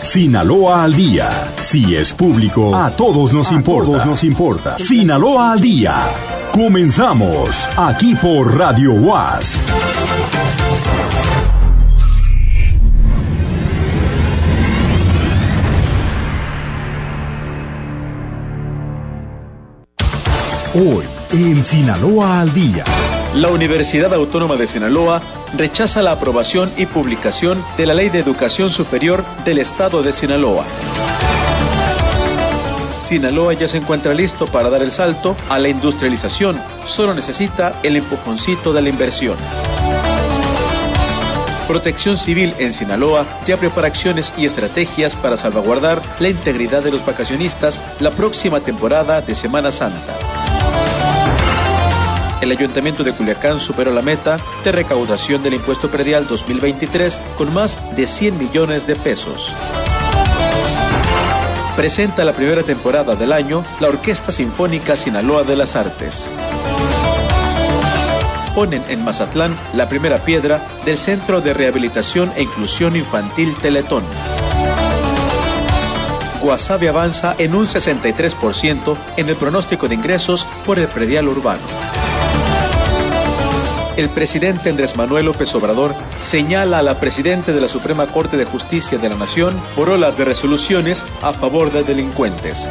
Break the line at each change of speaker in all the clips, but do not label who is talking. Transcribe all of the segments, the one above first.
Sinaloa al día. Si es público, a todos nos importa. Sinaloa al día. Comenzamos aquí por Radio UAS. Hoy en Sinaloa al día.
La Universidad Autónoma de Sinaloa rechaza la aprobación y publicación de la Ley de Educación Superior del Estado de Sinaloa. Sinaloa ya se encuentra listo para dar el salto a la industrialización, solo necesita el empujoncito de la inversión. Protección Civil en Sinaloa ya prepara acciones y estrategias para salvaguardar la integridad de los vacacionistas la próxima temporada de Semana Santa. El Ayuntamiento de Culiacán superó la meta de recaudación del impuesto predial 2023 con más de 100 millones de pesos. Presenta la primera temporada del año la Orquesta Sinfónica Sinaloa de las Artes. Ponen en Mazatlán la primera piedra del Centro de Rehabilitación e Inclusión Infantil Teletón. Guasave avanza en un 63% en el pronóstico de ingresos por el predial urbano. El presidente Andrés Manuel López Obrador señala a la presidenta de la Suprema Corte de Justicia de la Nación por olas de resoluciones a favor de delincuentes.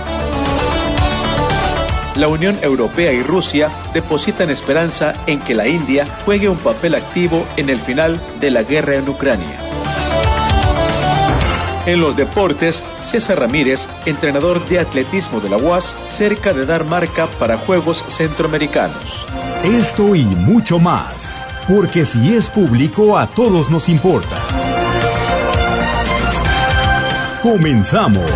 La Unión Europea y Rusia depositan esperanza en que la India juegue un papel activo en el final de la guerra en Ucrania. En los deportes, César Ramírez, entrenador de atletismo de la UAS, cerca de dar marca para Juegos Centroamericanos.
Esto y mucho más, porque si es público, a todos nos importa. Comenzamos.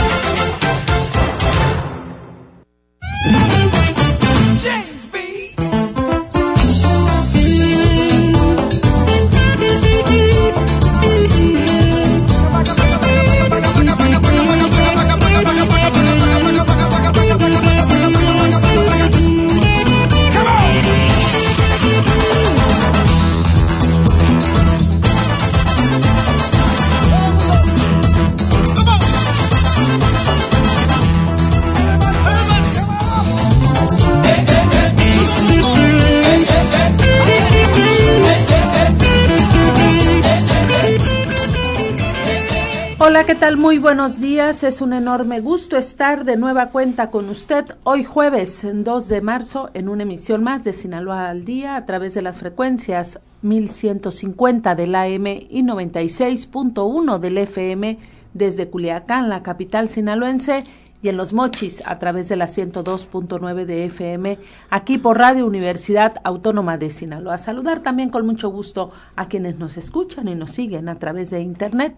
Hola, ¿qué tal? Muy buenos días. Es un enorme gusto estar de nueva cuenta con usted hoy jueves 2 de marzo en una emisión más de Sinaloa al día a través de las frecuencias 1150 del AM y 96.1 del FM desde Culiacán, la capital sinaloense, y en Los Mochis a través de la 102.9 de FM aquí por Radio Universidad Autónoma de Sinaloa. Saludar también con mucho gusto a quienes nos escuchan y nos siguen a través de internet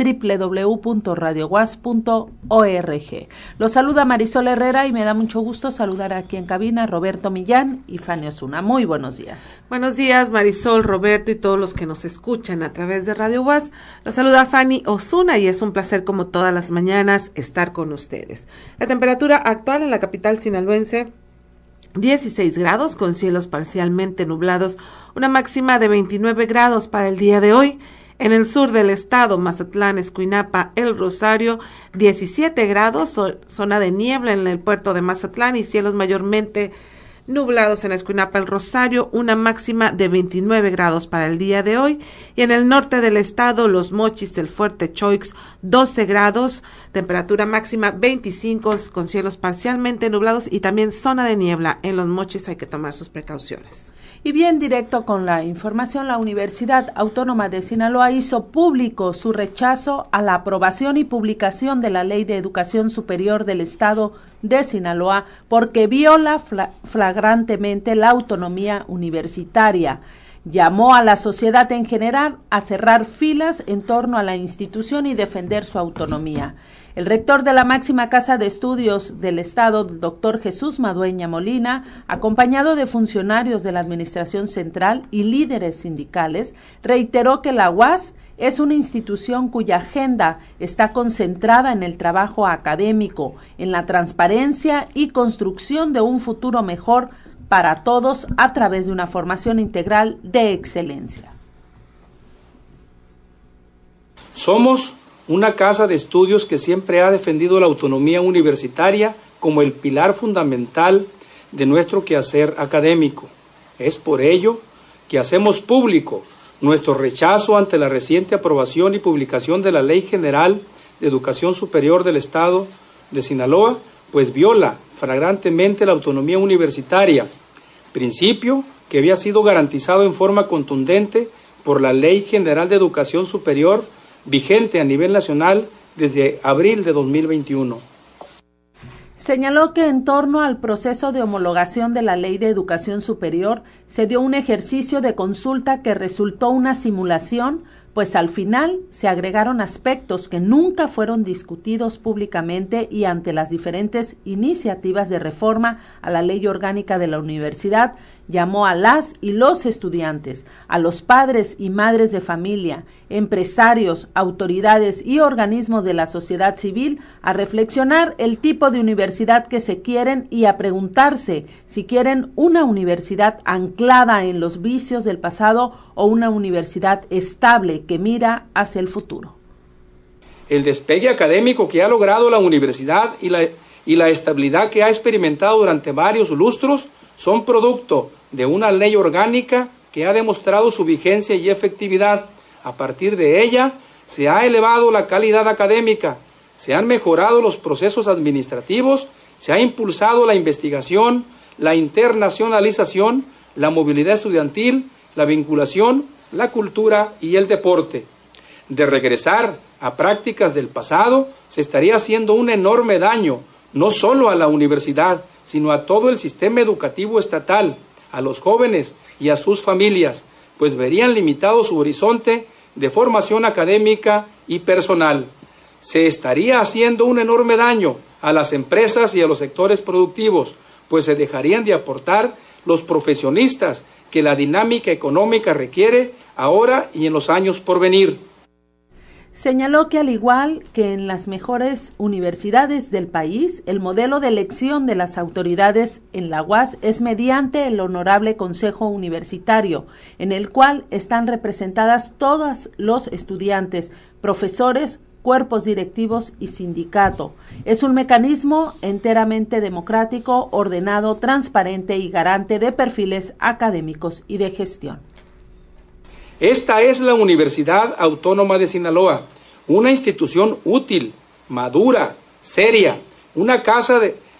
www.radiouas.org. Los saluda Marisol Herrera y me da mucho gusto saludar aquí en cabina Roberto Millán y Fanny Osuna. Muy buenos días.
Buenos días, Marisol, Roberto y todos los que nos escuchan a través de Radio UAS. Los saluda Fanny Osuna y es un placer como todas las mañanas estar con ustedes. La temperatura actual en la capital sinaloense 16 grados con cielos parcialmente nublados, una máxima de 29 grados para el día de hoy. En el sur del estado, Mazatlán, Escuinapa, El Rosario, 17 grados, zona de niebla en el puerto de Mazatlán y cielos mayormente nublados en Escuinapa, El Rosario, una máxima de 29 grados para el día de hoy. Y en el norte del estado, Los Mochis, El Fuerte, Choix, 12 grados, temperatura máxima 25 con cielos parcialmente nublados y también zona de niebla en Los Mochis, hay que tomar sus precauciones.
Y bien directo con la información, la Universidad Autónoma de Sinaloa hizo público su rechazo a la aprobación y publicación de la Ley de Educación Superior del Estado de Sinaloa porque viola flagrantemente la autonomía universitaria. Llamó a la sociedad en general a cerrar filas en torno a la institución y defender su autonomía. El rector de la máxima casa de estudios del Estado, doctor Jesús Madueña Molina, acompañado de funcionarios de la Administración Central y líderes sindicales, reiteró que la UAS es una institución cuya agenda está concentrada en el trabajo académico, en la transparencia y construcción de un futuro mejor para todos a través de una formación integral de excelencia.
Somos una casa de estudios que siempre ha defendido la autonomía universitaria como el pilar fundamental de nuestro quehacer académico. Es por ello que hacemos público nuestro rechazo ante la reciente aprobación y publicación de la Ley General de Educación Superior del Estado de Sinaloa, pues viola flagrantemente la autonomía universitaria, principio que había sido garantizado en forma contundente por la Ley General de Educación Superior, vigente a nivel nacional desde abril de 2021.
Señaló que en torno al proceso de homologación de la Ley de Educación Superior se dio un ejercicio de consulta que resultó una simulación, pues al final se agregaron aspectos que nunca fueron discutidos públicamente y ante las diferentes iniciativas de reforma a la Ley Orgánica de la Universidad, llamó a las y los estudiantes, a los padres y madres de familia, empresarios, autoridades y organismos de la sociedad civil a reflexionar el tipo de universidad que se quieren y a preguntarse si quieren una universidad anclada en los vicios del pasado o una universidad estable que mira hacia el futuro.
El despegue académico que ha logrado la universidad y la estabilidad que ha experimentado durante varios lustros son producto de una ley orgánica que ha demostrado su vigencia y efectividad. A partir de ella se ha elevado la calidad académica, se han mejorado los procesos administrativos, se ha impulsado la investigación, la internacionalización, la movilidad estudiantil, la vinculación, la cultura y el deporte. De regresar a prácticas del pasado, se estaría haciendo un enorme daño, no solo a la universidad, sino a todo el sistema educativo estatal, a los jóvenes y a sus familias, pues verían limitado su horizonte de formación académica y personal. Se estaría haciendo un enorme daño a las empresas y a los sectores productivos, pues se dejarían de aportar los profesionistas que la dinámica económica requiere ahora y en los años por venir.
Señaló que al igual que en las mejores universidades del país, el modelo de elección de las autoridades en la UAS es mediante el Honorable Consejo Universitario, en el cual están representadas todos los estudiantes, profesores, cuerpos directivos y sindicato. Es un mecanismo enteramente democrático, ordenado, transparente y garante de perfiles académicos y de gestión.
Esta es la Universidad Autónoma de Sinaloa, una institución útil, madura, seria, una casa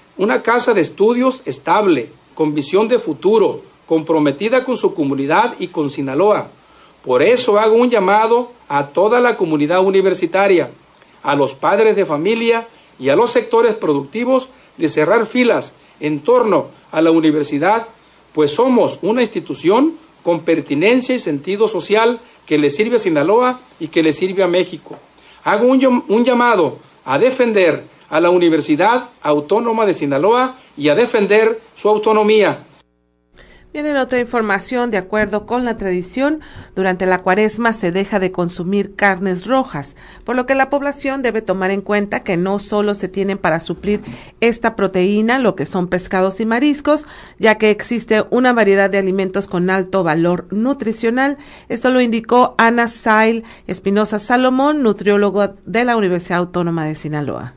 de estudios estable, con visión de futuro, comprometida con su comunidad y con Sinaloa. Por eso hago un llamado a toda la comunidad universitaria, a los padres de familia y a los sectores productivos de cerrar filas en torno a la universidad, pues somos una institución con pertinencia y sentido social que le sirve a Sinaloa y que le sirve a México. Hago un llamado a defender a la Universidad Autónoma de Sinaloa y a defender su autonomía.
Bien, en otra información, de acuerdo con la tradición, durante la Cuaresma se deja de consumir carnes rojas, por lo que la población debe tomar en cuenta que no solo se tienen para suplir esta proteína, lo que son pescados y mariscos, ya que existe una variedad de alimentos con alto valor nutricional. Esto lo indicó Ana Sail Espinosa Salomón, nutrióloga de la Universidad Autónoma de Sinaloa.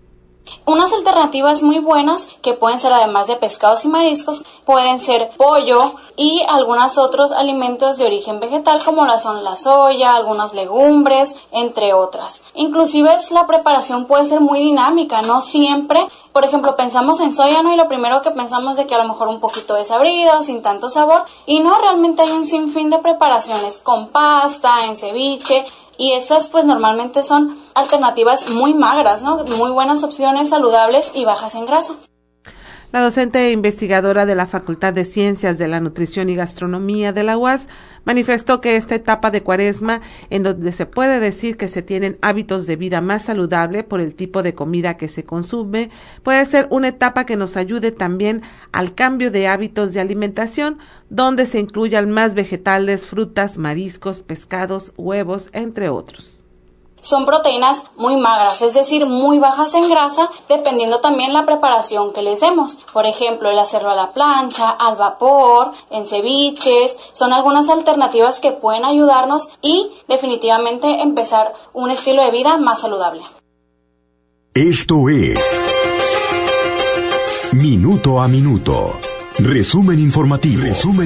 Unas alternativas muy buenas que pueden ser, además de pescados y mariscos, pueden ser pollo y algunos otros alimentos de origen vegetal como son la soya, algunas legumbres, entre otras. Inclusive la preparación puede ser muy dinámica, no siempre. Por ejemplo, pensamos en soya, ¿no? Y lo primero que pensamos de que a lo mejor un poquito desabrido, sin tanto sabor, y no, realmente hay un sinfín de preparaciones con pasta, en ceviche. Y estas pues normalmente son alternativas muy magras, ¿no? Muy buenas opciones, saludables y bajas en grasa.
La docente e investigadora de la Facultad de Ciencias de la Nutrición y Gastronomía de la UAS manifestó que esta etapa de Cuaresma, en donde se puede decir que se tienen hábitos de vida más saludable por el tipo de comida que se consume, puede ser una etapa que nos ayude también al cambio de hábitos de alimentación, donde se incluyan más vegetales, frutas, mariscos, pescados, huevos, entre otros.
Son proteínas muy magras, es decir, muy bajas en grasa, dependiendo también la preparación que les demos. Por ejemplo, el hacerlo a la plancha, al vapor, en ceviches, son algunas alternativas que pueden ayudarnos y definitivamente empezar un estilo de vida más saludable.
Esto es Minuto a Minuto. Resumen informativo.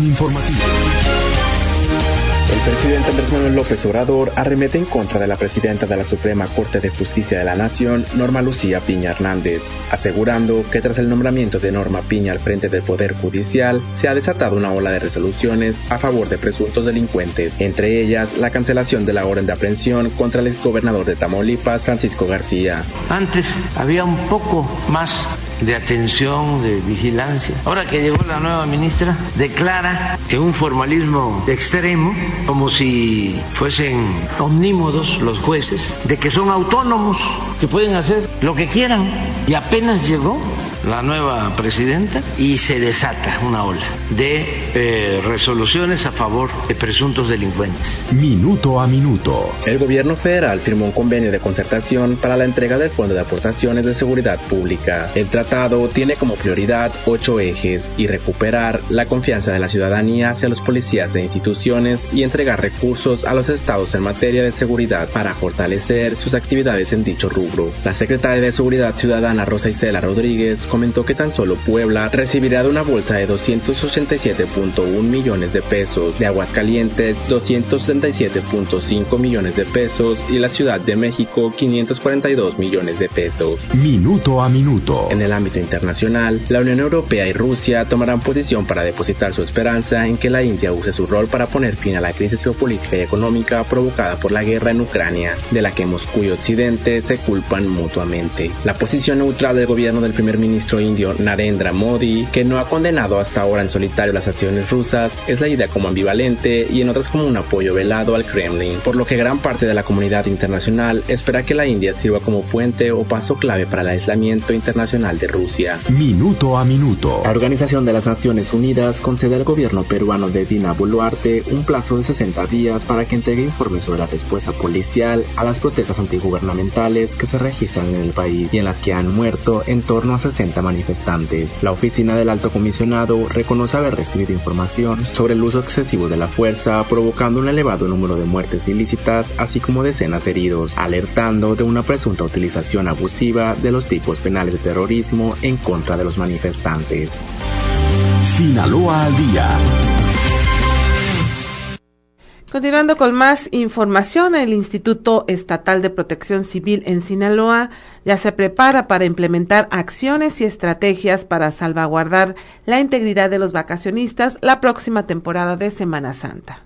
El presidente Andrés Manuel López Obrador arremete en contra de la presidenta de la Suprema Corte de Justicia de la Nación, Norma Lucía Piña Hernández, asegurando que tras el nombramiento de Norma Piña al frente del Poder Judicial, se ha desatado una ola de resoluciones a favor de presuntos delincuentes, entre ellas la cancelación de la orden de aprehensión contra el exgobernador de Tamaulipas, Francisco García.
Antes había un poco más de atención, de vigilancia. Ahora que llegó la nueva ministra, declara que un formalismo extremo, como si fuesen omnímodos los jueces, de que son autónomos, que pueden hacer lo que quieran. Y apenas llegó la nueva presidenta y se desata una ola de resoluciones a favor de presuntos delincuentes.
Minuto a Minuto.
El gobierno federal firmó un convenio de concertación para la entrega del Fondo de Aportaciones de Seguridad Pública. El tratado tiene como prioridad 8 ejes y recuperar la confianza de la ciudadanía hacia los policías e instituciones y entregar recursos a los estados en materia de seguridad para fortalecer sus actividades en dicho rubro. La secretaria de Seguridad Ciudadana Rosa Isela Rodríguez comentó que tan solo Puebla recibirá de una bolsa de 287.1 millones de pesos, de Aguascalientes 277.5 millones de pesos y la Ciudad de México 542 millones de pesos.
Minuto a Minuto.
En el ámbito internacional, la Unión Europea y Rusia tomarán posición para depositar su esperanza en que la India use su rol para poner fin a la crisis geopolítica y económica provocada por la guerra en Ucrania, de la que Moscú y Occidente se culpan mutuamente. La posición neutral del gobierno del primer ministro indio Narendra Modi, que no ha condenado hasta ahora en solitario las acciones rusas, es leída como ambivalente y en otras como un apoyo velado al Kremlin, por lo que gran parte de la comunidad internacional espera que la India sirva como puente o paso clave para el aislamiento internacional de Rusia.
Minuto a Minuto.
La Organización de las Naciones Unidas concede al gobierno peruano de Dina Boluarte un plazo de 60 días para que entregue informes sobre la respuesta policial a las protestas antigubernamentales que se registran en el país y en las que han muerto en torno a 60 manifestantes. La oficina del Alto Comisionado reconoce haber recibido información sobre el uso excesivo de la fuerza, provocando un elevado número de muertes ilícitas, así como decenas de heridos, alertando de una presunta utilización abusiva de los tipos penales de terrorismo en contra de los manifestantes.
Sinaloa al día.
Continuando con más información, el Instituto Estatal de Protección Civil en Sinaloa ya se prepara para implementar acciones y estrategias para salvaguardar la integridad de los vacacionistas la próxima temporada de Semana Santa.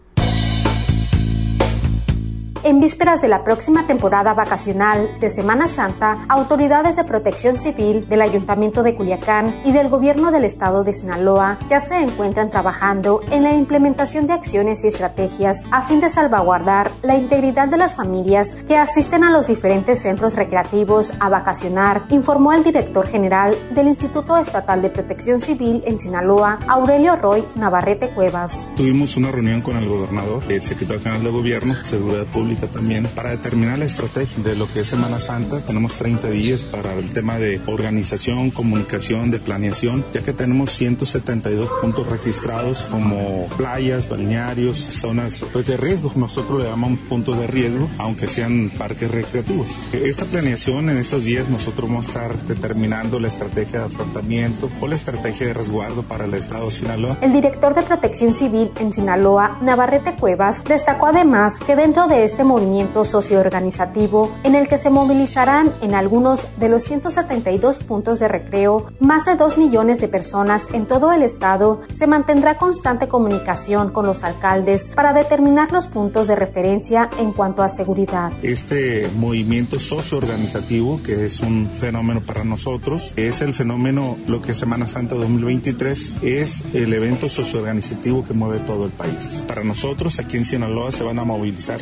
En vísperas de la próxima temporada vacacional de Semana Santa, autoridades de protección civil del Ayuntamiento de Culiacán y del Gobierno del Estado de Sinaloa ya se encuentran trabajando en la implementación de acciones y estrategias a fin de salvaguardar la integridad de las familias que asisten a los diferentes centros recreativos a vacacionar, informó el director general del Instituto Estatal de Protección Civil en Sinaloa, Aurelio Roy Navarrete Cuevas.
Tuvimos una reunión con el gobernador, el secretario general de Gobierno, Seguridad Pública también, para determinar la estrategia de lo que es Semana Santa. Tenemos 30 días para el tema de organización, comunicación, de planeación, ya que tenemos 172 puntos registrados como playas, balnearios, zonas de riesgo. Nosotros le llamamos puntos de riesgo, aunque sean parques recreativos. Esta planeación, en estos días nosotros vamos a estar determinando la estrategia de afrontamiento o la estrategia de resguardo para el estado de Sinaloa.
El director de Protección Civil en Sinaloa, Navarrete Cuevas, destacó además que dentro de este movimiento socioorganizativo en el que se movilizarán en algunos de los 172 puntos de recreo más de 2 millones de personas en todo el estado, se mantendrá constante comunicación con los alcaldes para determinar los puntos de referencia en cuanto a seguridad.
Este movimiento socioorganizativo, que es un fenómeno para nosotros, es el fenómeno, lo que es Semana Santa 2023, es el evento socioorganizativo que mueve todo el país. Para nosotros, aquí en Sinaloa, se van a movilizar más de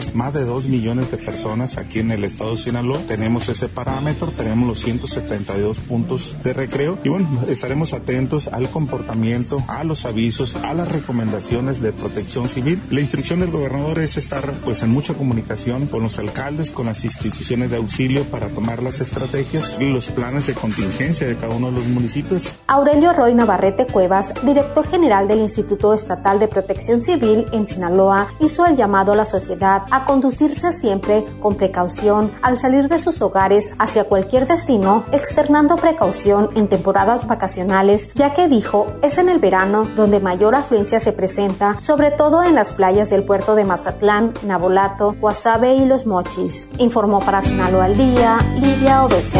de 2 millones de personas aquí en el estado de Sinaloa. Tenemos ese parámetro, tenemos los 172 puntos de recreo y bueno, estaremos atentos al comportamiento, a los avisos, a las recomendaciones de Protección Civil. La instrucción del gobernador es estar pues en mucha comunicación con los alcaldes, con las instituciones de auxilio para tomar las estrategias y los planes de contingencia de cada uno de los municipios.
Aurelio Roy Navarrete Cuevas, director general del Instituto Estatal de Protección Civil en Sinaloa, hizo el llamado a la sociedad a conducirse siempre con precaución al salir de sus hogares hacia cualquier destino, externando precaución en temporadas vacacionales, ya que dijo es en el verano donde mayor afluencia se presenta, sobre todo en las playas del puerto de Mazatlán, Nabolato, Guasave y Los Mochis. Informó para Sinaloa al Día, Lidia Obeso.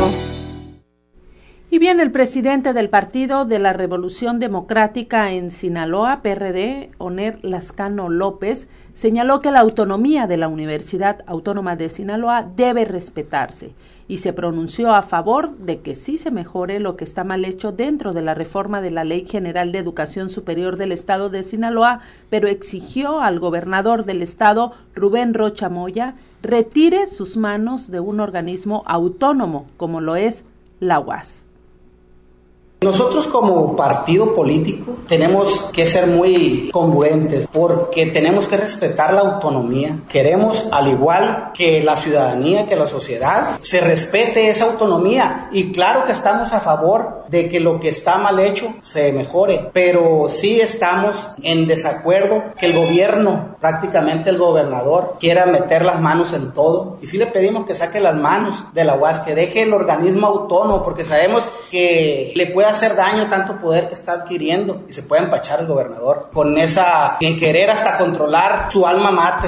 Y bien, el presidente del Partido de la Revolución Democrática en Sinaloa, PRD, Oner Lascano López, señaló que la autonomía de la Universidad Autónoma de Sinaloa debe respetarse y se pronunció a favor de que sí se mejore lo que está mal hecho dentro de la reforma de la Ley General de Educación Superior del Estado de Sinaloa, pero exigió al gobernador del estado, Rubén Rocha Moya, retire sus manos de un organismo autónomo como lo es la UAS.
Nosotros como partido político tenemos que ser muy congruentes porque tenemos que respetar la autonomía. Queremos, al igual que la ciudadanía, que la sociedad, se respete esa autonomía. Y claro que estamos a favor de que lo que está mal hecho se mejore, pero sí estamos en desacuerdo que el gobierno, prácticamente el gobernador, quiera meter las manos en todo. Y sí le pedimos que saque las manos de la UAS, que deje el organismo autónomo, porque sabemos que le puede hacer daño tanto poder que está adquiriendo y se puede empachar el gobernador con esa, en querer hasta controlar su alma mater.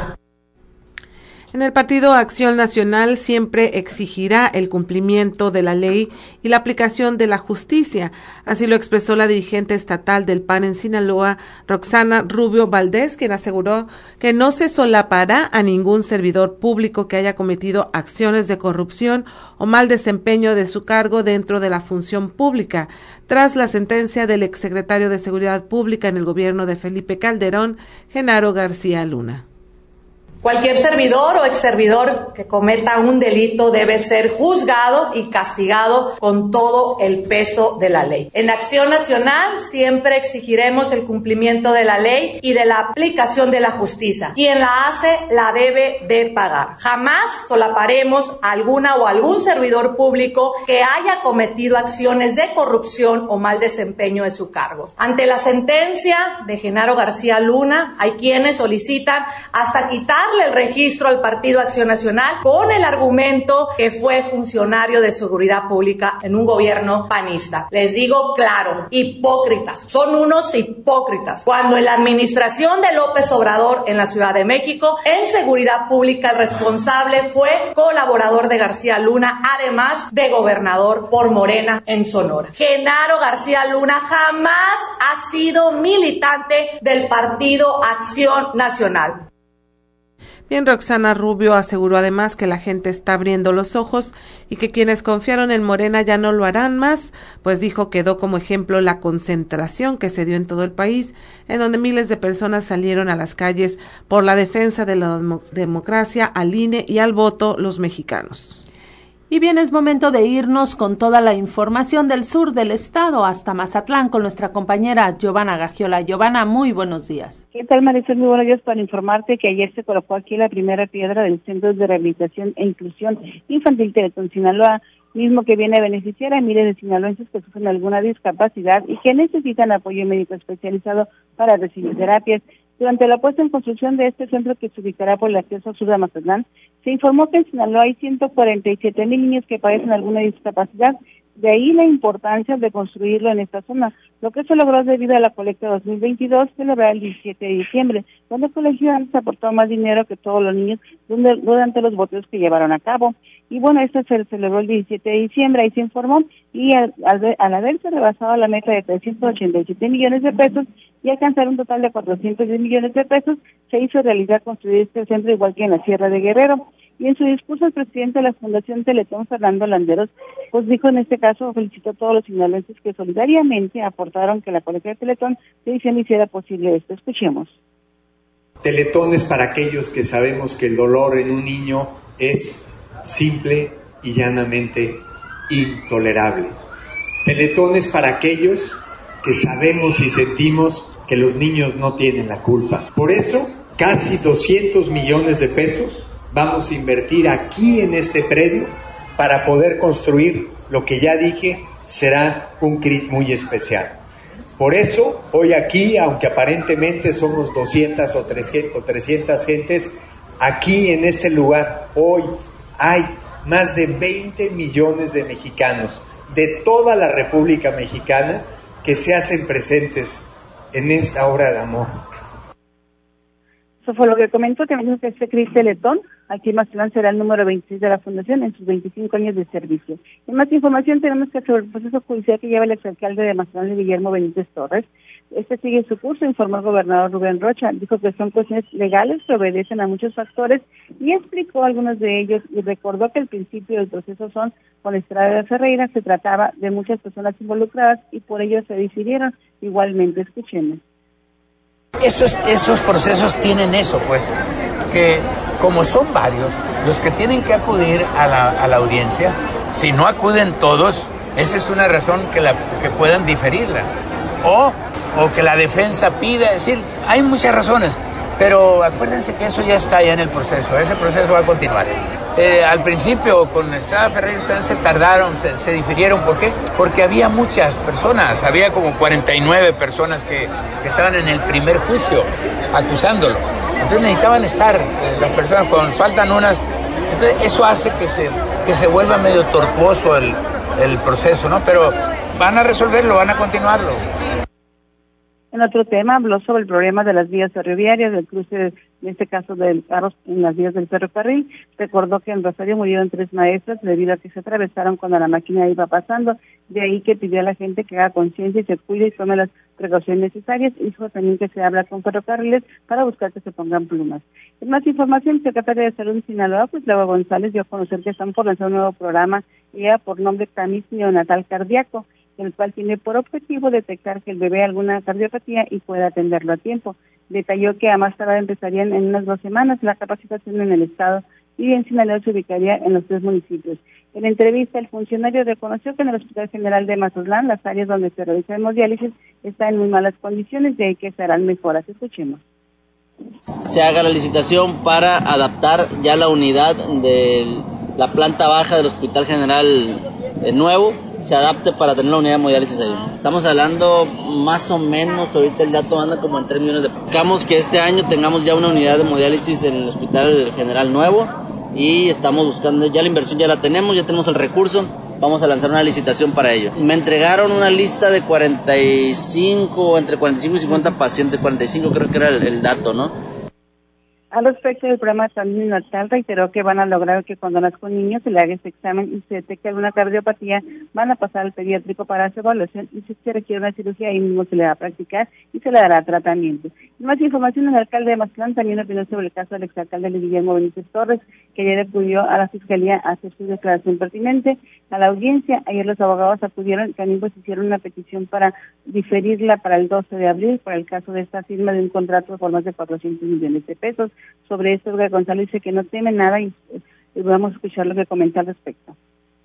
En el Partido Acción Nacional siempre exigirá el cumplimiento de la ley y la aplicación de la justicia. Así lo expresó la dirigente estatal del PAN en Sinaloa, Roxana Rubio Valdés, quien aseguró que no se solapará a ningún servidor público que haya cometido acciones de corrupción o mal desempeño de su cargo dentro de la función pública, tras la sentencia del exsecretario de Seguridad Pública en el gobierno de Felipe Calderón, Genaro García Luna.
Cualquier servidor o exservidor que cometa un delito debe ser juzgado y castigado con todo el peso de la ley. En Acción Nacional siempre exigiremos el cumplimiento de la ley y de la aplicación de la justicia. Quien la hace la debe de pagar. Jamás solaparemos a alguna o algún servidor público que haya cometido acciones de corrupción o mal desempeño de su cargo. Ante la sentencia de Genaro García Luna, hay quienes solicitan hasta quitar el registro al Partido Acción Nacional con el argumento que fue funcionario de seguridad pública en un gobierno panista. Les digo claro, hipócritas, son unos hipócritas. Cuando en la administración de López Obrador en la Ciudad de México, en seguridad pública el responsable fue colaborador de García Luna, además de gobernador por Morena en Sonora. Genaro García Luna jamás ha sido militante del Partido Acción Nacional.
Bien, Roxana Rubio aseguró además que la gente está abriendo los ojos y que quienes confiaron en Morena ya no lo harán más, pues dijo quedó como ejemplo la concentración que se dio en todo el país, en donde miles de personas salieron a las calles por la defensa de la democracia, al INE y al voto los mexicanos.
Y bien, es momento de irnos con toda la información del sur del estado hasta Mazatlán con nuestra compañera Giovanna Gagiola. Giovanna, muy buenos días.
¿Qué tal, Marisol? Muy buenos días. Para informarte que ayer se colocó aquí la primera piedra del Centro de Rehabilitación e Inclusión Infantil Teletón Sinaloa, mismo que viene a beneficiar a miles de sinaloenses que sufren alguna discapacidad y que necesitan apoyo médico especializado para recibir terapias. Durante la puesta en construcción de este centro, que se ubicará por el acceso sur de Mazatlán, se informó que en Sinaloa hay 147,000 niños que padecen alguna discapacidad. De ahí la importancia de construirlo en esta zona, lo que se logró debido a la colecta 2022 celebrada el 17 de diciembre, donde el colegio antes aportó más dinero que todos los niños durante los votos que llevaron a cabo. Y bueno, esto se celebró el 17 de diciembre, ahí se informó, y al haberse rebasado la meta de 387 millones de pesos y alcanzar un total de 410 millones de pesos, se hizo realidad construir este centro igual que en la Sierra de Guerrero. Y en su discurso el presidente de la Fundación Teletón, Fernando Landeros, pues dijo en este caso, felicitó a todos los sinaloenses que solidariamente aportaron que la colecta de Teletón de diciembre hiciera posible esto. Escuchemos.
Teletones para aquellos que sabemos que el dolor en un niño es simple y llanamente intolerable. Teletones para aquellos que sabemos y sentimos que los niños no tienen la culpa. Por eso, casi 200 millones de pesos vamos a invertir aquí en este predio para poder construir lo que ya dije será un CRIT muy especial. Por eso, hoy aquí, aunque aparentemente somos 200 o 300 gentes, aquí en este lugar, hoy hay más de 20 millones de mexicanos de toda la República Mexicana que se hacen presentes en esta obra de amor.
Eso fue lo que comentó, que me dijo que este CRIT Teletón aquí en Mazatlán será el número 26 de la Fundación en sus 25 años de servicio. En más información tenemos que sobre el proceso judicial que lleva el exalcalde de Mazatlán, Guillermo Benítez Torres. Este sigue su curso, informó el gobernador Rubén Rocha. Dijo que son cuestiones legales que obedecen a muchos factores y explicó algunos de ellos y recordó que el principio del proceso son con Estrada de Ferreira, se trataba de muchas personas involucradas y por ello se decidieron. Igualmente, escuchemos.
Esos procesos tienen eso, pues, que como son varios los que tienen que acudir a la audiencia, si no acuden todos, esa es una razón que puedan diferirla. O que la defensa pida, es decir, hay muchas razones, pero acuérdense que eso ya está ya en el proceso, ese proceso va a continuar. Al principio con Estrada Ferreira ustedes se tardaron, se difirieron, ¿por qué? Porque había muchas personas, había como 49 personas que estaban en el primer juicio acusándolo. Entonces necesitaban estar las personas, cuando faltan unas, entonces eso hace que se vuelva medio tortuoso el proceso, ¿no? Pero van a resolverlo, van a continuarlo.
En otro tema, habló sobre el problema de las vías ferroviarias, del cruce, en este caso del carros en las vías del ferrocarril. Recordó que en Rosario murieron 3 maestras debido a que se atravesaron cuando la máquina iba pasando. De ahí que pidió a la gente que haga conciencia y se cuide y tome las precauciones necesarias. Dijo también que se habla con ferrocarriles para buscar que se pongan plumas. En más información, el secretario de Salud de Sinaloa, Laura González, dio a conocer que están por lanzar un nuevo programa, ya por nombre CAMIS Neonatal Cardíaco, el cual tiene por objetivo detectar que el bebé alguna cardiopatía y pueda atenderlo a tiempo. Detalló que a más tardar empezarían en unas 2 semanas la capacitación en el estado y en Sinaloa se ubicaría en los 3 municipios. En entrevista, el funcionario reconoció que en el Hospital General de Mazatlán las áreas donde se realiza hemodiálisis están en muy malas condiciones, de ahí que se harán mejoras. Escuchemos.
Se haga la licitación para adaptar ya la unidad de la planta baja del Hospital General nuevo, se adapte para tener la unidad de hemodiálisis ahí. Estamos hablando más o menos, ahorita el dato anda como en 3 millones de... Buscamos que este año tengamos ya una unidad de hemodiálisis en el Hospital General nuevo y estamos buscando, ya la inversión ya la tenemos, ya tenemos el recurso, vamos a lanzar una licitación para ello. Me entregaron una lista de 45, entre 45 y 50 pacientes, 45 creo que era el dato, ¿no?
Al respecto del programa también natal, reiteró que van a lograr que cuando nazca un niño se le haga ese examen y se detecte alguna cardiopatía, van a pasar al pediátrico para su evaluación y si se requiere una cirugía, ahí mismo se le va a practicar y se le dará tratamiento. Y más información, el alcalde de Mazatlán también opinó sobre el caso del exalcalde Guillermo Benítez Torres, que ayer acudió a la Fiscalía a hacer su declaración pertinente. A la audiencia, ayer los abogados acudieron, también pues hicieron una petición para diferirla para el 12 de abril, por el caso de esta firma de un contrato por más de 400 millones de pesos. Sobre esto, Olga González dice que no teme nada y vamos a escuchar lo que comenta al respecto.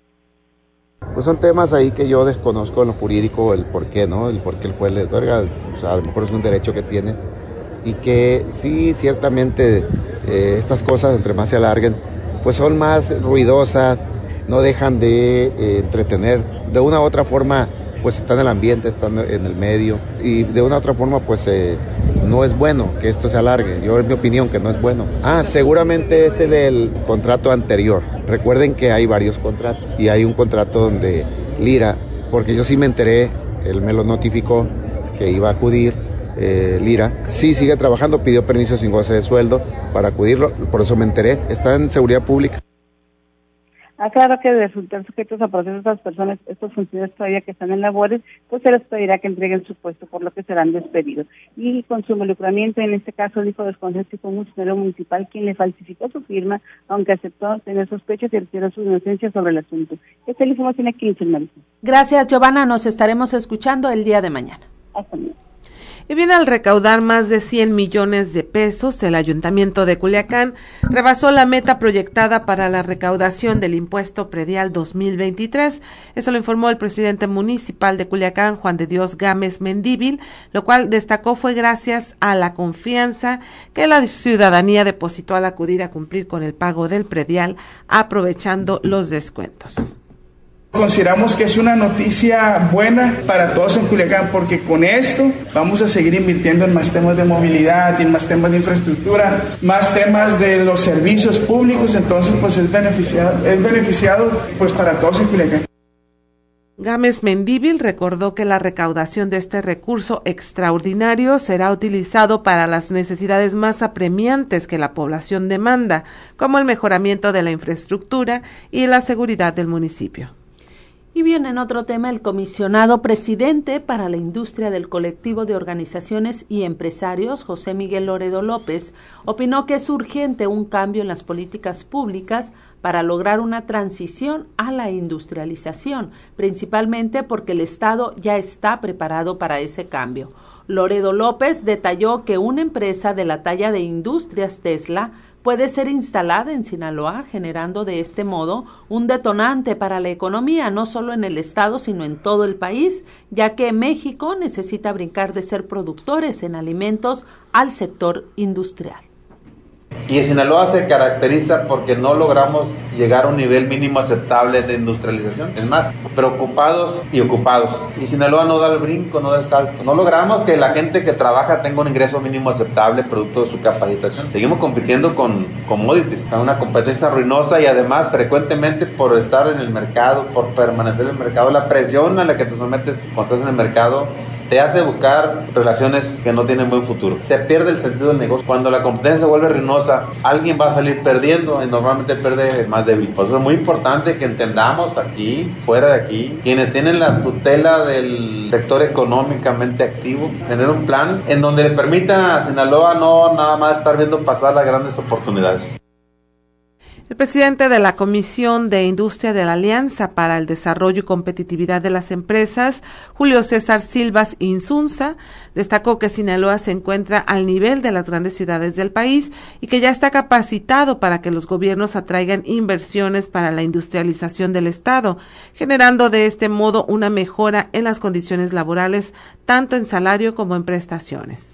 Pues son temas ahí que yo desconozco en lo jurídico, el por qué, ¿no? El por qué el juez le otorga, o sea, a lo mejor es un derecho que tiene y que sí, ciertamente estas cosas entre más se alarguen, pues son más ruidosas, no dejan de entretener, de una u otra forma, pues están en el ambiente, están en el medio y de una u otra forma, pues no es bueno que esto se alargue. Yo, en mi opinión, que no es bueno. Seguramente es el del contrato anterior. Recuerden que hay varios contratos y hay un contrato donde Lira, porque yo sí me enteré, él me lo notificó que iba a acudir, Lira, sí sigue trabajando, pidió permiso sin goce de sueldo para acudirlo, por eso me enteré, está en seguridad pública.
Aclaro que de resultar sujetos a procesos estas personas, estos funcionarios todavía que están en labores, pues se les pedirá que entreguen su puesto, por lo que serán despedidos. Y con su involucramiento, en este caso, dijo desconocer que fue un funcionario municipal quien le falsificó su firma, aunque aceptó tener sospechas y retiró su inocencia sobre el asunto. Esta es la información aquí en Chilmarito.
Gracias, Giovanna. Nos estaremos escuchando el día de mañana.
Hasta mañana.
Y bien, al recaudar más de 100 millones de pesos, el Ayuntamiento de Culiacán rebasó la meta proyectada para la recaudación del impuesto predial 2023. Eso lo informó el presidente municipal de Culiacán, Juan de Dios Gámez Mendívil, lo cual destacó fue gracias a la confianza que la ciudadanía depositó al acudir a cumplir con el pago del predial, aprovechando los descuentos.
Consideramos que es una noticia buena para todos en Culiacán, porque con esto vamos a seguir invirtiendo en más temas de movilidad, en más temas de infraestructura, más temas de los servicios públicos, entonces pues es beneficiado pues para todos en Culiacán.
Gámez Mendívil recordó que la recaudación de este recurso extraordinario será utilizado para las necesidades más apremiantes que la población demanda, como el mejoramiento de la infraestructura y la seguridad del municipio.
Y bien, en otro tema, el comisionado presidente para la industria del colectivo de organizaciones y empresarios, José Miguel Loredo López, opinó que es urgente un cambio en las políticas públicas para lograr una transición a la industrialización, principalmente porque el Estado ya está preparado para ese cambio. Loredo López detalló que una empresa de la talla de Industrias Tesla puede ser instalada en Sinaloa, generando de este modo un detonante para la economía, no solo en el estado, sino en todo el país, ya que México necesita brincar de ser productores en alimentos al sector industrial.
Y Sinaloa se caracteriza porque no logramos llegar a un nivel mínimo aceptable de industrialización. Es más, preocupados y ocupados. Y Sinaloa no da el brinco, no da el salto. No logramos que la gente que trabaja tenga un ingreso mínimo aceptable producto de su capacitación. Seguimos compitiendo con commodities, una competencia ruinosa, y además frecuentemente por estar en el mercado, por permanecer en el mercado, la presión a la que te sometes cuando estás en el mercado te hace buscar relaciones que no tienen buen futuro. Se pierde el sentido del negocio. Cuando la competencia se vuelve ruinosa, alguien va a salir perdiendo y normalmente pierde el más débil. Por eso es muy importante que entendamos aquí, fuera de aquí, quienes tienen la tutela del sector económicamente activo, tener un plan en donde le permita a Sinaloa no nada más estar viendo pasar las grandes oportunidades.
El presidente de la Comisión de Industria de la Alianza para el Desarrollo y Competitividad de las Empresas, Julio César Silvas Insunza, destacó que Sinaloa se encuentra al nivel de las grandes ciudades del país y que ya está capacitado para que los gobiernos atraigan inversiones para la industrialización del Estado, generando de este modo una mejora en las condiciones laborales, tanto en salario como en prestaciones.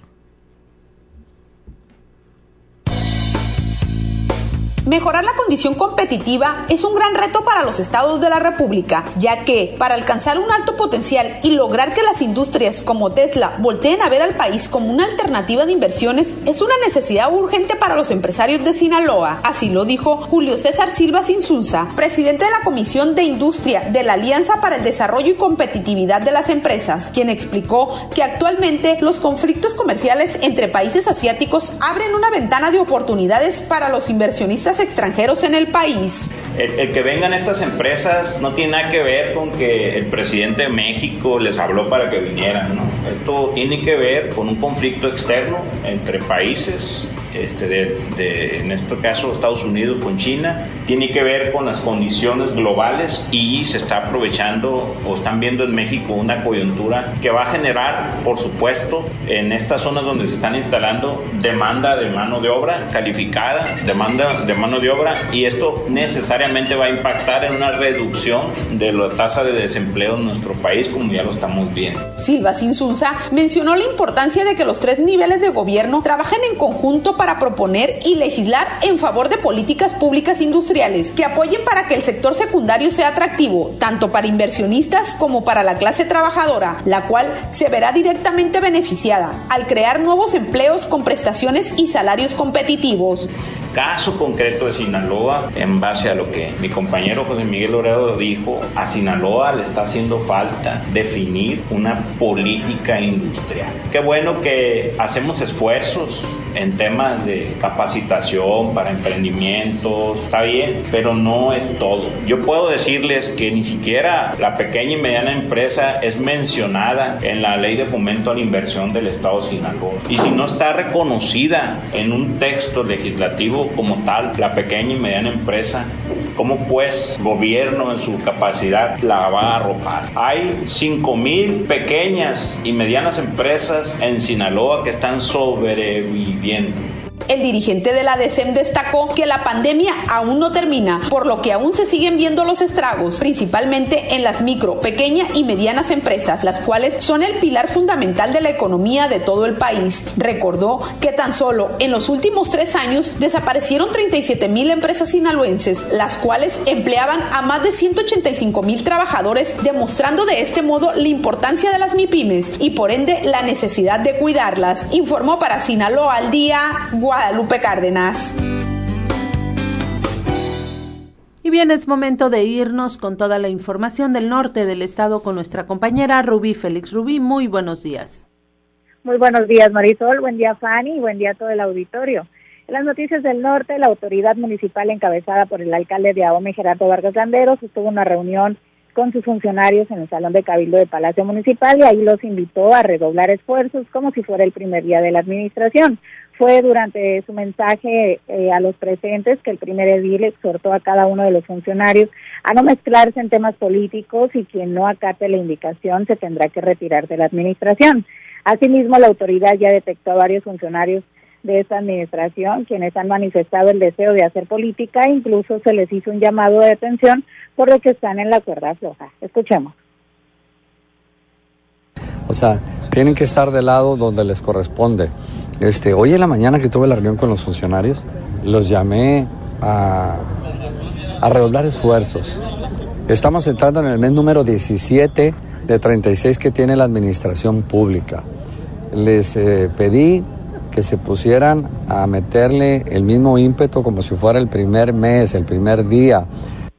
Mejorar la condición competitiva es un gran reto para los estados de la República, ya que, para alcanzar un alto potencial y lograr que las industrias como Tesla volteen a ver al país como una alternativa de inversiones, es una necesidad urgente para los empresarios de Sinaloa. Así lo dijo Julio César Silvas Insunza, presidente de la Comisión de Industria de la Alianza para el Desarrollo y Competitividad de las Empresas, quien explicó que actualmente los conflictos comerciales entre países asiáticos abren una ventana de oportunidades para los inversionistas extranjeros en el país.
El que vengan estas empresas no tiene nada que ver con que el presidente de México les habló para que vinieran, ¿no? Esto tiene que ver con un conflicto externo entre países, en este caso Estados Unidos con China, tiene que ver con las condiciones globales y se está aprovechando o están viendo en México una coyuntura que va a generar, por supuesto, en estas zonas donde se están instalando demanda de mano de obra calificada, demanda de mano de obra, y esto necesariamente va a impactar en una reducción de la tasa de desempleo en nuestro país, como ya lo estamos viendo.
Silvas Insunza mencionó la importancia de que los 3 niveles de gobierno trabajen en conjunto para proponer y legislar en favor de políticas públicas industriales que apoyen para que el sector secundario sea atractivo, tanto para inversionistas como para la clase trabajadora, la cual se verá directamente beneficiada al crear nuevos empleos con prestaciones y salarios competitivos.
Caso concreto de Sinaloa, en base a lo que mi compañero José Miguel Loredo dijo, a Sinaloa le está haciendo falta definir una política industrial. Qué bueno que hacemos esfuerzos en temas de capacitación para emprendimientos, está bien, pero no es todo. Yo puedo decirles que ni siquiera la pequeña y mediana empresa es mencionada en la Ley de Fomento a la Inversión del Estado de Sinaloa. Y si no está reconocida en un texto legislativo como tal, la pequeña y mediana empresa, ¿cómo pues gobierno en su capacidad la va a arrojar? Hay 5,000 pequeñas y medianas empresas en Sinaloa que están sobreviviendo.
El dirigente de la DECEM destacó que la pandemia aún no termina, por lo que aún se siguen viendo los estragos, principalmente en las micro, pequeña y medianas empresas, las cuales son el pilar fundamental de la economía de todo el país. Recordó que tan solo en los últimos 3 años desaparecieron 37,000 empresas sinaloenses, las cuales empleaban a más de 185,000 trabajadores, demostrando de este modo la importancia de las MIPYMES y por ende la necesidad de cuidarlas. Informó para Sinaloa al Día, Guadalupe Cárdenas.
Y bien, es momento de irnos con toda la información del norte del estado con nuestra compañera Rubí Félix. Rubí, muy buenos días.
Muy buenos días, Marisol. Buen día, Fanny, y buen día a todo el auditorio. En las noticias del norte, la autoridad municipal encabezada por el alcalde de Ahome, Gerardo Vargas Landeros, sostuvo una reunión con sus funcionarios en el Salón de Cabildo de Palacio Municipal y ahí los invitó a redoblar esfuerzos como si fuera el primer día de la administración. Fue durante su mensaje a los presentes que el primer edil exhortó a cada uno de los funcionarios a no mezclarse en temas políticos y quien no acate la indicación se tendrá que retirar de la administración. Asimismo, la autoridad ya detectó a varios funcionarios de esta administración quienes han manifestado el deseo de hacer política e incluso se les hizo un llamado de atención por lo que están en la cuerda floja. Escuchemos.
O sea, tienen que estar del lado donde les corresponde. Hoy en la mañana que tuve la reunión con los funcionarios, los llamé a redoblar esfuerzos. Estamos entrando en el mes número 17 de 36 que tiene la administración pública. Les pedí que se pusieran a meterle el mismo ímpetu como si fuera el primer mes, el primer día.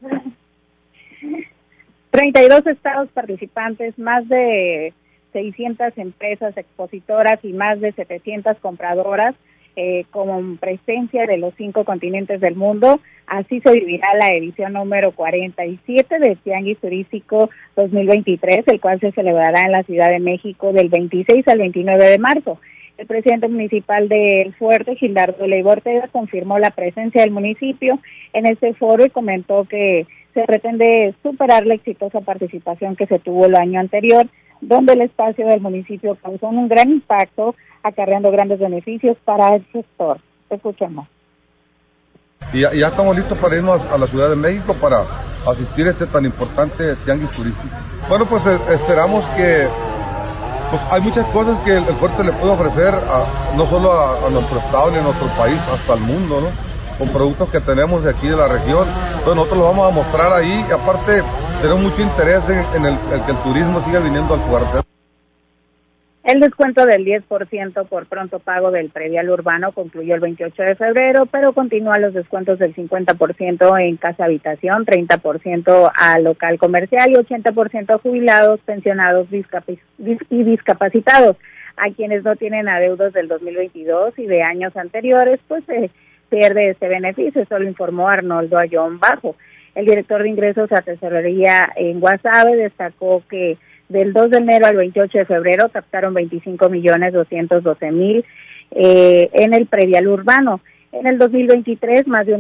32 estados participantes, más de 600 empresas expositoras y más de 700 compradoras con presencia de los 5 continentes del mundo. Así se vivirá la edición número 47 del Tianguis Turístico 2023, el cual se celebrará en la Ciudad de México del 26 al 29 de marzo. El presidente municipal de El Fuerte, Gildardo Leiva Ortega, confirmó la presencia del municipio en este foro y comentó que se pretende superar la exitosa participación que se tuvo el año anterior, donde el espacio del municipio causó un gran impacto, acarreando grandes beneficios para el sector. Escuchemos.
Y ya estamos listos para irnos a la Ciudad de México para asistir a este tan importante tianguis turístico. Bueno, pues esperamos que hay muchas cosas que el Fuerte le puede ofrecer no solo a nuestro estado ni a nuestro país, hasta el mundo, ¿no? Con productos que tenemos de aquí de la región. Entonces nosotros lo vamos a mostrar ahí y aparte tenemos mucho interés en el que el turismo siga viniendo al Fuerte.
El descuento del 10% por pronto pago del predial urbano concluyó el 28 de febrero, pero continúan los descuentos del 50% en casa habitación, 30% a local comercial y 80% a jubilados, pensionados y discapacitados. A quienes no tienen adeudos del 2022 y de años anteriores, pues se pierde este beneficio. Eso lo informó Arnoldo Ayón Bajo. El director de ingresos a tesorería en Guasave destacó que del 2 de enero al 28 de febrero captaron 25.212.000 en el predial urbano. En el 2023, más de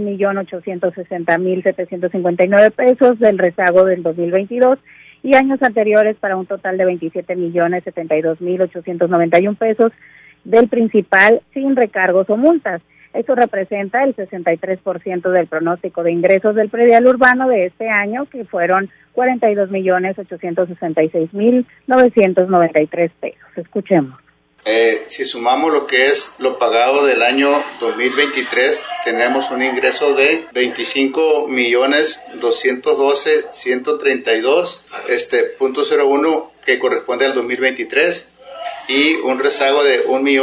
1.860.759 pesos del rezago del 2022 y años anteriores para un total de 27.072.891 pesos del principal sin recargos o multas. Eso representa el 63% del pronóstico de ingresos del predial urbano de este año, que fueron 42.866.993 pesos. Escuchemos.
Si sumamos lo que es lo pagado del año 2023, tenemos un ingreso de 25.212.132.01 que corresponde al 2023. Y un rezago de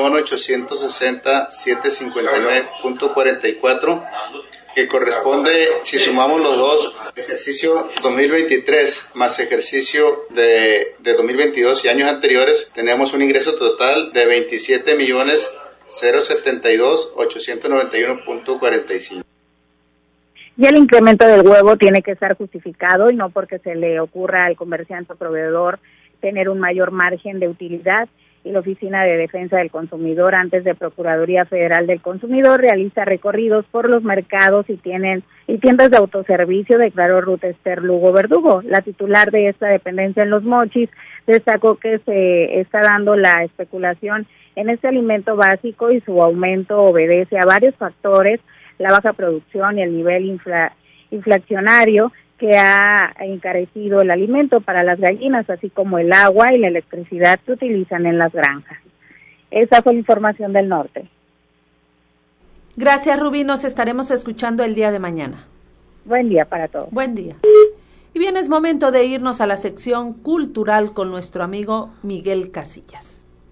1.860.759.44 que corresponde, si sumamos los dos, ejercicio 2023 más ejercicio de 2022 y años anteriores, tenemos un ingreso total de 27.700.000 072-891.45.
Y el incremento del huevo tiene que estar justificado y no porque se le ocurra al comerciante o proveedor tener un mayor margen de utilidad. Y la Oficina de Defensa del Consumidor, antes de Procuraduría Federal del Consumidor, realiza recorridos por los mercados y tiendas de autoservicio, declaró Ruth Esther Lugo Verdugo. La titular de esta dependencia en Los Mochis destacó que se está dando la especulación en este alimento básico y su aumento obedece a varios factores: la baja producción y el nivel inflacionario que ha encarecido el alimento para las gallinas, así como el agua y la electricidad que utilizan en las granjas. Esa fue la información del norte.
Gracias, Rubí. Nos estaremos escuchando el día de mañana.
Buen día para todos.
Buen día. Y bien, es momento de irnos a la sección cultural con nuestro amigo Miguel Casillas.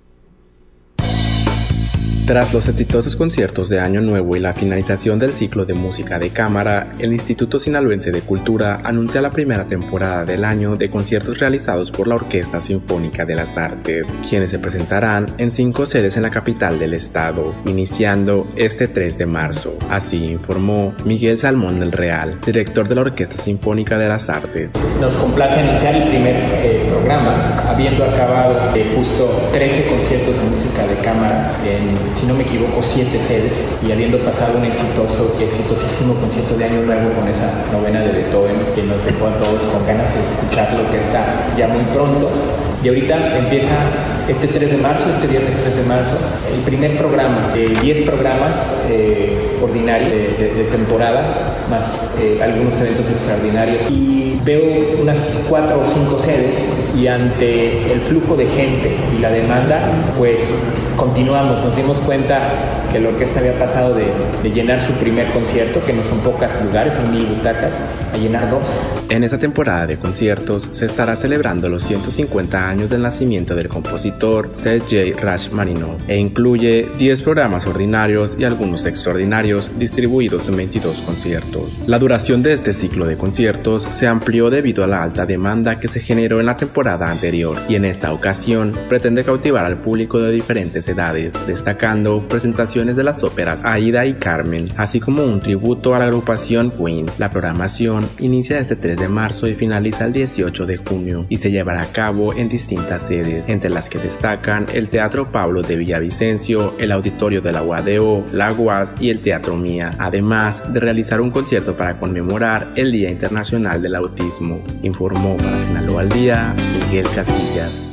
Tras los exitosos conciertos de Año Nuevo y la finalización del ciclo de música de cámara, el Instituto Sinaloense de Cultura anuncia la primera temporada del año de conciertos realizados por la Orquesta Sinfónica de las Artes, quienes se presentarán en 5 sedes en la capital del estado, iniciando este 3 de marzo. Así informó Miguel Salmón del Real, director de la Orquesta Sinfónica de las Artes.
Nos complace anunciar el primer programa, habiendo acabado justo 13 conciertos de música de cámara en, si no me equivoco, 7 sedes, y habiendo pasado un exitosísimo concierto de Año Nuevo con esa novena de Beethoven que nos dejó a todos con ganas de escuchar lo que está ya muy pronto. Y ahorita empieza este 3 de marzo, este viernes 3 de marzo, el primer programa de 10 programas ordinarios de temporada, más algunos eventos extraordinarios. Y veo unas 4 o 5 sedes, y ante el flujo de gente y la demanda, pues continuamos. Nos dimos cuenta que la orquesta había pasado de llenar su primer concierto, que no son pocos lugares, son 1000 butacas, a llenar 2.
En esta temporada de conciertos se estará celebrando los 150 años del nacimiento del compositor Sergei Rachmaninoff e incluye 10 programas ordinarios y algunos extraordinarios distribuidos en 22 conciertos. La duración de este ciclo de conciertos se amplió debido a la alta demanda que se generó en la temporada anterior, y en esta ocasión pretende cautivar al público de diferentes edades, destacando presentaciones de las óperas Aida y Carmen, así como un tributo a la agrupación Queen. La programación inicia este 3 de marzo y finaliza el 18 de junio y se llevará a cabo en distintas sedes, entre las que destacan el Teatro Pablo de Villavicencio, el Auditorio de la UADO, la UAS y el Teatro Mía, además de realizar un concierto para conmemorar el Día Internacional del Autismo. Informó para Sinaloa al Día, Miguel Casillas.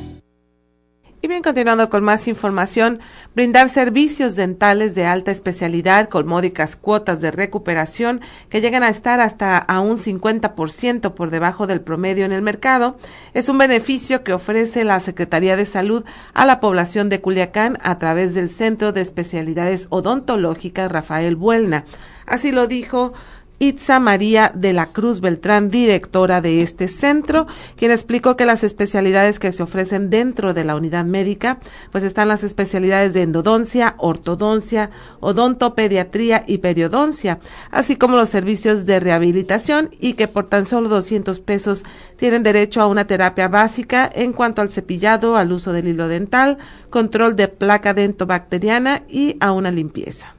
Y bien, continuando con más información, brindar servicios dentales de alta especialidad con módicas cuotas de recuperación que llegan a estar hasta a un 50% por debajo del promedio en el mercado es un beneficio que ofrece la Secretaría de Salud a la población de Culiacán a través del Centro de Especialidades Odontológicas Rafael Buelna. Así lo dijo Itza María de la Cruz Beltrán, directora de este centro, quien explicó que las especialidades que se ofrecen dentro de la unidad médica, pues están las especialidades de endodoncia, ortodoncia, odontopediatría y periodoncia, así como los servicios de rehabilitación, y que por tan solo 200 pesos tienen derecho a una terapia básica en cuanto al cepillado, al uso del hilo dental, control de placa dentobacteriana y a una limpieza.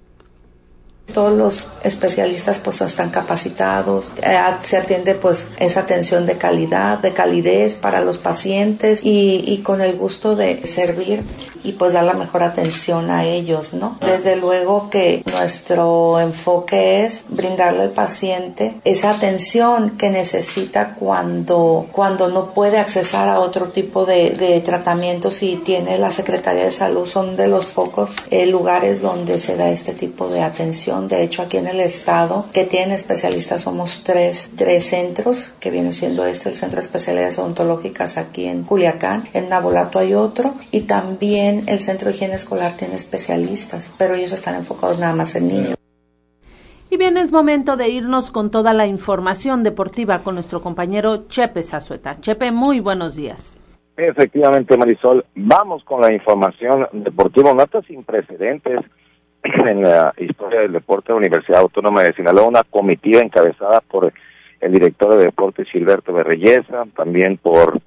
Todos los especialistas pues están capacitados, se atiende pues esa atención de calidad, de calidez para los pacientes y con el gusto de servir y pues dar la mejor atención a ellos, ¿no? Desde luego que nuestro enfoque es brindarle al paciente esa atención que necesita cuando no puede accesar a otro tipo de tratamientos, y tiene la Secretaría de Salud, son de los pocos lugares donde se da este tipo de atención. De hecho, aquí en el estado que tienen especialistas somos tres centros, que viene siendo el Centro de Especialidades Odontológicas aquí en Culiacán, en Navolato hay otro, y también el Centro de Higiene Escolar tiene especialistas, pero ellos están enfocados nada más en niños.
Y bien, es momento de irnos con toda la información deportiva con nuestro compañero Chepe Zazueta. Chepe, muy buenos días.
Efectivamente, Marisol, vamos con la información deportiva, nota sin precedentes en la historia del deporte de la Universidad Autónoma de Sinaloa, una comitiva encabezada por el director de deportes Gilberto Berreyesa, también por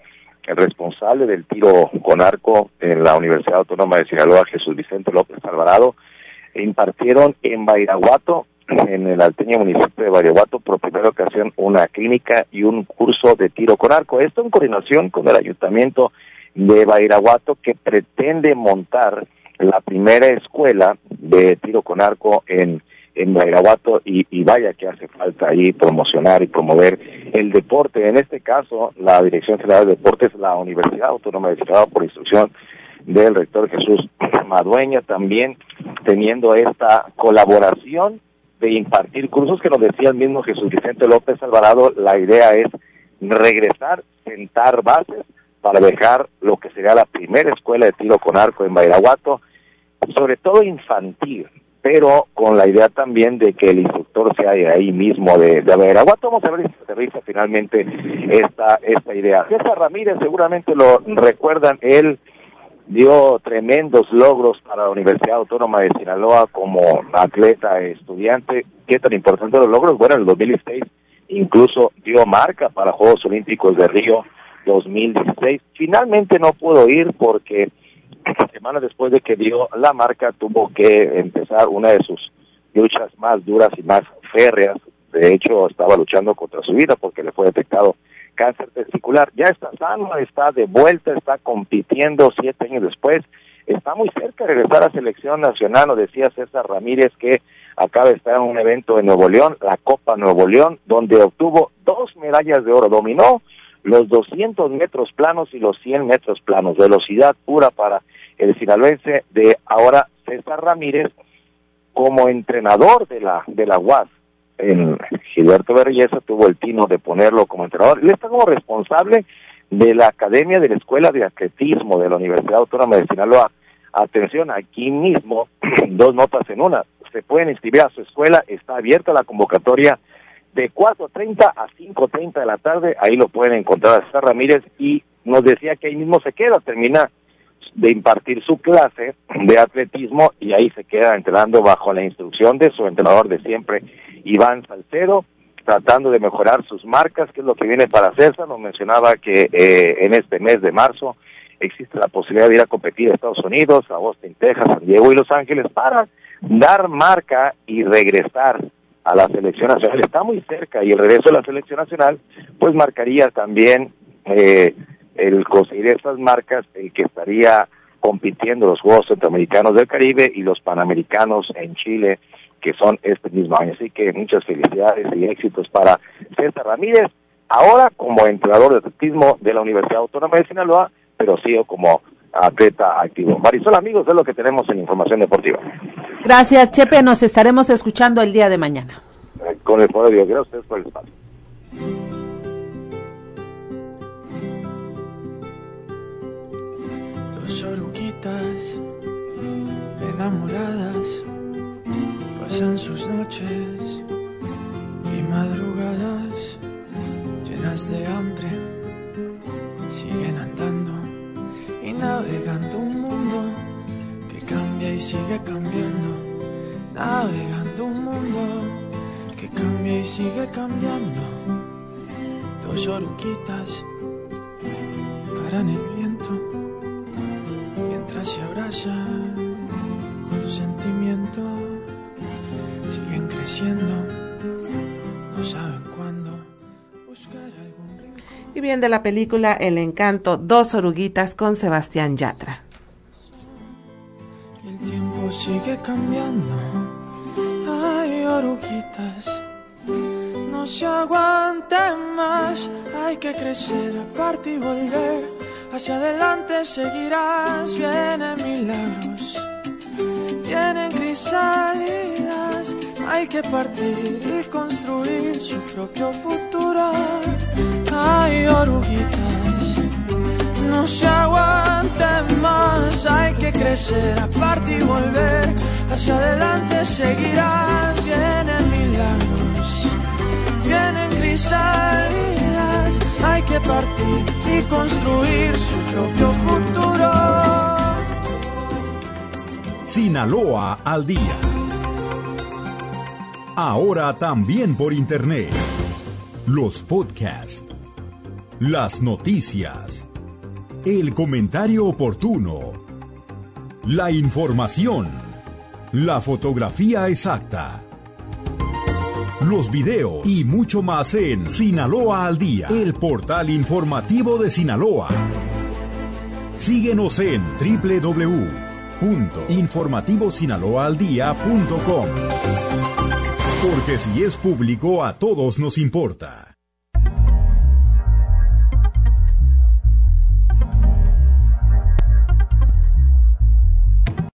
el responsable del tiro con arco en la Universidad Autónoma de Sinaloa, Jesús Vicente López Alvarado, impartieron en Badiraguato, en el alteño municipio de Badiraguato, por primera ocasión una clínica y un curso de tiro con arco. Esto en coordinación con el Ayuntamiento de Badiraguato, que pretende montar la primera escuela de tiro con arco en Badiraguato, y vaya que hace falta ahí promocionar y promover el deporte. En este caso, la Dirección General de Deportes, la Universidad Autónoma de Sinaloa, por instrucción del rector Jesús Madueña, también teniendo esta colaboración de impartir cursos, que nos decía el mismo Jesús Vicente López Alvarado. La idea es regresar, sentar bases para dejar lo que sería la primera escuela de tiro con arco en Badiraguato, sobre todo infantil, pero con la idea también de que el instructor sea de ahí mismo de Badiraguato. Vamos a ver si se aterriza finalmente esta idea. César Ramírez, seguramente lo recuerdan, él dio tremendos logros para la Universidad Autónoma de Sinaloa como atleta estudiante. ¿Qué tan importantes los logros? Bueno, en el 2006 incluso dio marca para Juegos Olímpicos de Río 2016. Finalmente no pudo ir porque semanas después de que dio la marca tuvo que empezar una de sus luchas más duras y más férreas. De hecho, estaba luchando contra su vida porque le fue detectado cáncer testicular. Ya está sano, está de vuelta, está compitiendo 7 años después. Está muy cerca de regresar a selección nacional. Nos decía César Ramírez que acaba de estar en un evento en Nuevo León, la Copa Nuevo León, donde obtuvo 2 medallas de oro. Dominó los 200 metros planos y los 100 metros planos. Velocidad pura para el sinaloense de ahora César Ramírez, como entrenador de la UAS. Gilberto Berrellesa tuvo el tino de ponerlo como entrenador. Él está como responsable de la Academia de la Escuela de Atletismo de la Universidad Autónoma de Sinaloa. Atención, aquí mismo, 2 notas en una. Se pueden inscribir a su escuela, está abierta la convocatoria de 4:30 a 5:30 de la tarde. Ahí lo pueden encontrar a César Ramírez, y nos decía que ahí mismo se queda, termina de impartir su clase de atletismo y ahí se queda entrenando bajo la instrucción de su entrenador de siempre, Iván Salcedo, tratando de mejorar sus marcas, que es lo que viene para César. Nos mencionaba que en este mes de marzo existe la posibilidad de ir a competir a Estados Unidos, a Austin, Texas, San Diego y Los Ángeles, para dar marca y regresar a la selección nacional. Está muy cerca, y el regreso a la selección nacional pues marcaría también el conseguir esas marcas, el que estaría compitiendo los Juegos Centroamericanos del Caribe y los Panamericanos en Chile, que son este mismo año. Así que muchas felicidades y éxitos para César Ramírez, ahora como entrenador de atletismo de la Universidad Autónoma de Sinaloa, pero sí como atleta activo. Marisol, amigos, es lo que tenemos en Información Deportiva.
Gracias, Chepe, nos estaremos escuchando el día de mañana.
Con el favor de Dios, gracias a ustedes por el espacio.
Dos oruguitas enamoradas pasan sus noches y madrugadas llenas de hambre, siguen andando y navegando un mundo que cambia y sigue cambiando, navegando un mundo que cambia y sigue cambiando. Dos oruguitas paran el viento mientras se abrazan con sentimiento, siguen creciendo, no saben cuándo buscar algún rincón.
Y bien, de la película El Encanto, Dos oruguitas, con Sebastián Yatra.
El tiempo sigue cambiando, hay oruguitas, no se aguanten más, hay que crecer, aparte y volver, hacia adelante seguirás, vienen milagros, vienen crisálidas, hay que partir y construir su propio futuro. Hay oruguitas, no se aguanten más, hay que crecer, aparte y volver, hacia adelante seguirás, vienen milagros, vienen crisálidas, hay que partir y construir su propio futuro.
Sinaloa al día. Ahora también por internet. Los podcasts, las noticias, El comentario oportuno. La información. La fotografía exacta. Los videos y mucho más en Sinaloa al Día, el portal informativo de Sinaloa. Síguenos en www.informativosinaloaaldia.com. Porque si es público, a todos nos importa.